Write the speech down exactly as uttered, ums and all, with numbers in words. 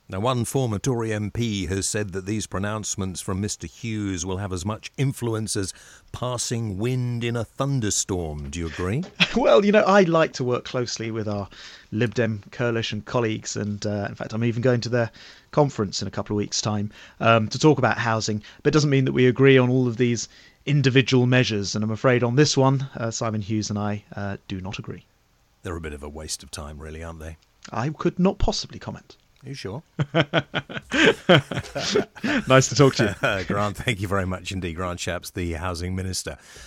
Now, one former Tory M P has said that these pronouncements from Mr Hughes will have as much influence as passing wind in a thunderstorm. Do you agree? Well, you know, I like to work closely with our Lib Dem coalition colleagues, and uh, in fact, I'm even going to their conference in a couple of weeks' time um, to talk about housing. But it doesn't mean that we agree on all of these individual measures, and I'm afraid on this one, uh, Simon Hughes and I uh, do not agree. They're a bit of a waste of time, really, aren't they? I could not possibly comment. Are you sure? Nice to talk to you. Grant, thank you very much indeed. Grant Shapps, the Housing Minister.